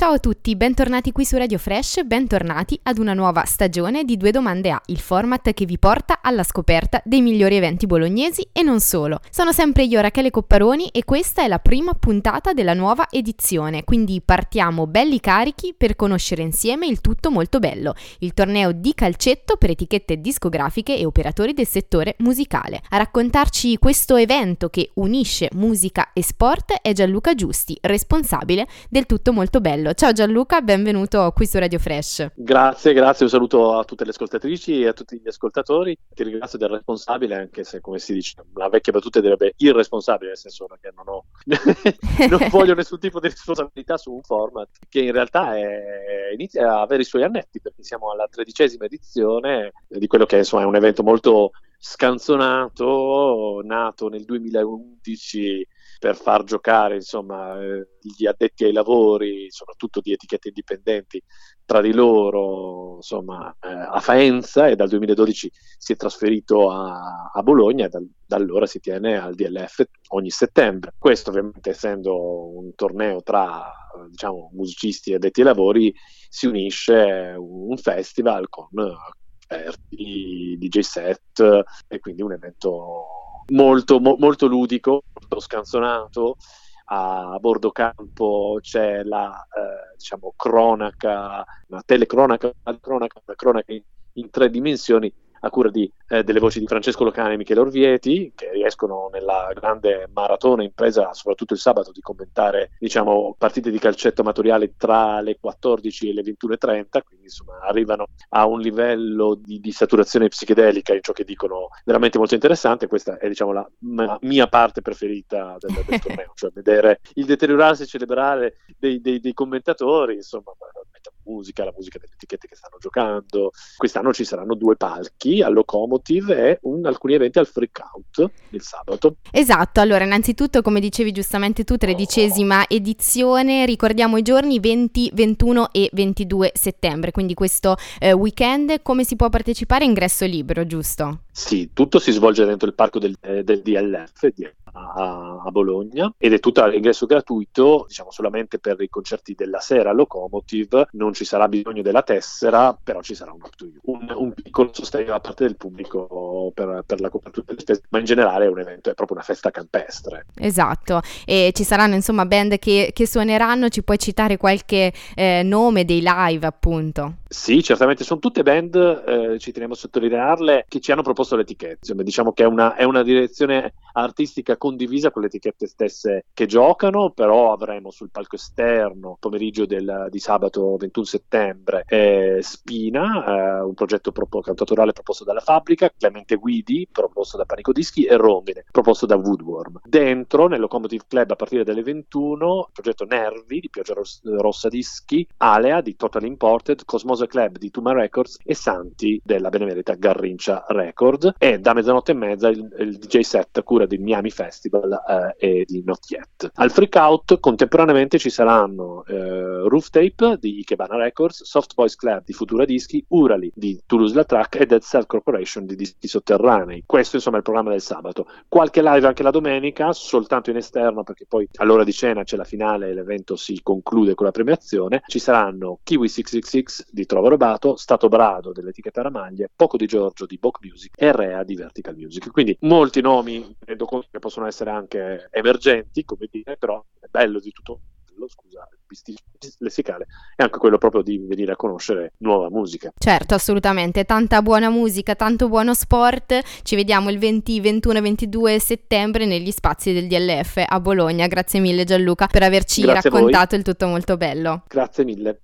Ciao a tutti, bentornati qui su Radio Fresh, bentornati ad una nuova stagione di Due Domande A, il format che vi porta alla scoperta dei migliori eventi bolognesi e non solo. Sono sempre io, Rachele Copparoni, e questa è la prima puntata della nuova edizione, quindi partiamo belli carichi per conoscere insieme il tutto molto bello, il torneo di calcetto per etichette discografiche e operatori del settore musicale. A raccontarci questo evento che unisce musica e sport è Gianluca Giusti, responsabile del tutto molto bello. Ciao Gianluca, benvenuto qui su Radio Fresh. Grazie, un saluto a tutte le ascoltatrici e a tutti gli ascoltatori. Ti ringrazio del responsabile, anche se, come si dice, una vecchia battuta direbbe irresponsabile, nel senso che non voglio nessun tipo di responsabilità su un format che in realtà inizia a avere i suoi annetti, perché siamo alla 13ª edizione di quello che insomma è un evento molto scanzonato, nato nel 2011 per far giocare insomma gli addetti ai lavori, soprattutto di etichette indipendenti, tra di loro insomma a Faenza, e dal 2012 si è trasferito a Bologna, e da allora si tiene al DLF ogni settembre. Questo ovviamente, essendo un torneo tra diciamo musicisti e addetti ai lavori, si unisce un festival con DJ set, e quindi un evento molto ludico, molto scanzonato. A bordo campo c'è la diciamo cronaca, una telecronaca, una cronaca in 3 dimensioni a cura delle voci di Francesco Locane e Michele Orvieti, che riescono nella grande maratona impresa, soprattutto il sabato, di commentare diciamo partite di calcetto amatoriale tra le 14 e le 21:30, quindi insomma arrivano a un livello di saturazione psichedelica in ciò che dicono veramente molto interessante. Questa è diciamo la mia parte preferita del torneo, cioè vedere il deteriorarsi cerebrale dei commentatori, insomma la musica delle etichette che stanno giocando. Quest'anno ci saranno 2 palchi al Locomotive e alcuni eventi al Freak Out il sabato. Esatto, allora innanzitutto, come dicevi giustamente tu, 13ª edizione, ricordiamo i giorni 20, 21 e 22 settembre, quindi questo weekend. Come si può partecipare? Ingresso libero, giusto? Sì, tutto si svolge dentro il parco del DLF a Bologna, ed è tutto all'ingresso gratuito, diciamo solamente per i concerti della sera Locomotive. Non ci sarà bisogno della tessera, però ci sarà un piccolo sostegno da parte del pubblico per la copertura delle spese, ma in generale è un evento, è proprio una festa campestre. Esatto, e ci saranno insomma band che suoneranno. Ci puoi citare qualche nome dei live, appunto? Sì, certamente, sono tutte band, ci teniamo a sottolinearle, che ci hanno proposto le etichette. Insomma, diciamo che è una direzione artistica condivisa con le etichette stesse che giocano, però avremo sul palco esterno, pomeriggio di sabato 21 settembre, Spina, un progetto cantautorale proposto dalla Fabbrica, Clemente Guidi, proposto da Panico Dischi, e Rondine, proposto da Woodworm. Dentro, nel Locomotive Club, a partire dalle 21, il progetto Nervi di Pioggia Rossa Dischi, Alea di Total Imported, Cosmosa Club di Tuma Records e Santi della benemerita Garrincia Records, e da mezzanotte e mezza il DJ set a cura del Miami Festival e di Not Yet. Al Freak Out contemporaneamente ci saranno Roof Tape di Ikebana Records, Soft Boys Club di Futura Dischi, Urali di Toulouse La Track e Dead Cell Corporation di Dischi Sotterranei. Questo insomma è il programma del sabato. Qualche live anche la domenica, soltanto in esterno, perché poi all'ora di cena c'è la finale e l'evento si conclude con la premiazione. Ci saranno Kiwi 666 di Trova Robato, Stato Brado dell'etichetta Ramaglie, Poco di Giorgio di Boc Music e Rea di Vertical Music. Quindi molti nomi, rendo conto che possono essere anche emergenti, come dire, però è bello di tutto. Scusa, lessicale è anche quello proprio di venire a conoscere nuova musica. Certo, assolutamente, tanta buona musica, tanto buono sport. Ci vediamo il 20, 21 e 22 settembre negli spazi del DLF a Bologna. Grazie mille Gianluca per averci raccontato il tutto molto bello. Grazie mille.